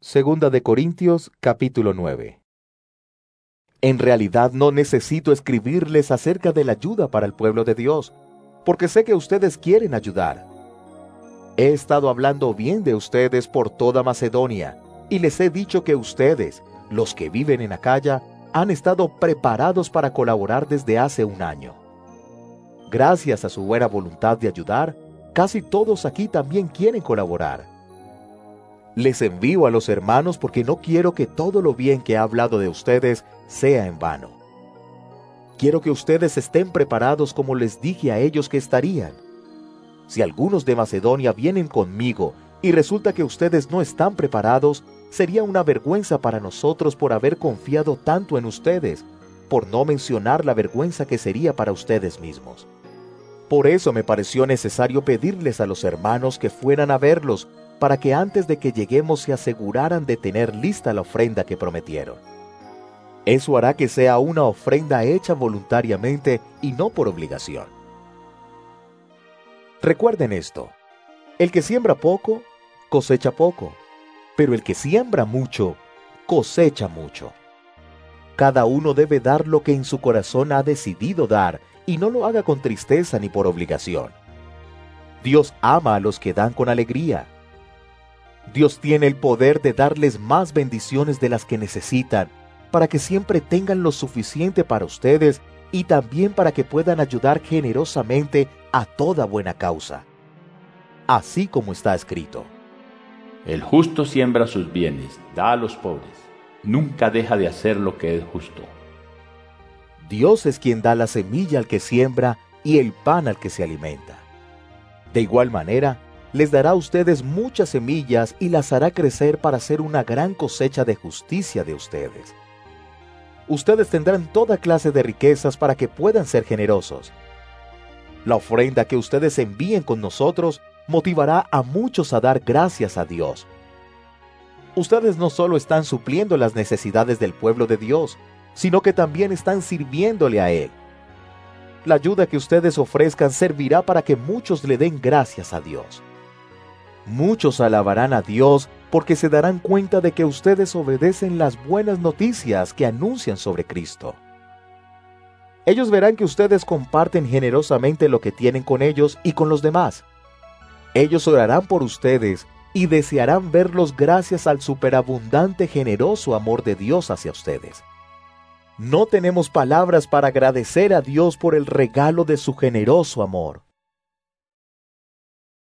Segunda de Corintios, capítulo 9. En realidad no necesito escribirles acerca de la ayuda para el pueblo de Dios, porque sé que ustedes quieren ayudar. He estado hablando bien de ustedes por toda Macedonia, y les he dicho que ustedes, los que viven en Acaya, han estado preparados para colaborar desde hace un año. Gracias a su buena voluntad de ayudar, casi todos aquí también quieren colaborar. Les envío a los hermanos porque no quiero que todo lo bien que he hablado de ustedes sea en vano. Quiero que ustedes estén preparados como les dije a ellos que estarían. Si algunos de Macedonia vienen conmigo y resulta que ustedes no están preparados, sería una vergüenza para nosotros por haber confiado tanto en ustedes, por no mencionar la vergüenza que sería para ustedes mismos. Por eso me pareció necesario pedirles a los hermanos que fueran a verlos, para que antes de que lleguemos se aseguraran de tener lista la ofrenda que prometieron. Eso hará que sea una ofrenda hecha voluntariamente y no por obligación. Recuerden esto: el que siembra poco, cosecha poco, pero el que siembra mucho, cosecha mucho. Cada uno debe dar lo que en su corazón ha decidido dar, y no lo haga con tristeza ni por obligación. Dios ama a los que dan con alegría. Dios tiene el poder de darles más bendiciones de las que necesitan, para que siempre tengan lo suficiente para ustedes y también para que puedan ayudar generosamente a toda buena causa. Así como está escrito: El justo siembra sus bienes, da a los pobres, nunca deja de hacer lo que es justo. Dios es quien da la semilla al que siembra y el pan al que se alimenta. De igual manera, les dará a ustedes muchas semillas y las hará crecer para hacer una gran cosecha de justicia de ustedes. Ustedes tendrán toda clase de riquezas para que puedan ser generosos. La ofrenda que ustedes envíen con nosotros motivará a muchos a dar gracias a Dios. Ustedes no solo están supliendo las necesidades del pueblo de Dios, sino que también están sirviéndole a Él. La ayuda que ustedes ofrezcan servirá para que muchos le den gracias a Dios. Muchos alabarán a Dios porque se darán cuenta de que ustedes obedecen las buenas noticias que anuncian sobre Cristo. Ellos verán que ustedes comparten generosamente lo que tienen con ellos y con los demás. Ellos orarán por ustedes y desearán verlos gracias al superabundante, generoso amor de Dios hacia ustedes. No tenemos palabras para agradecer a Dios por el regalo de su generoso amor.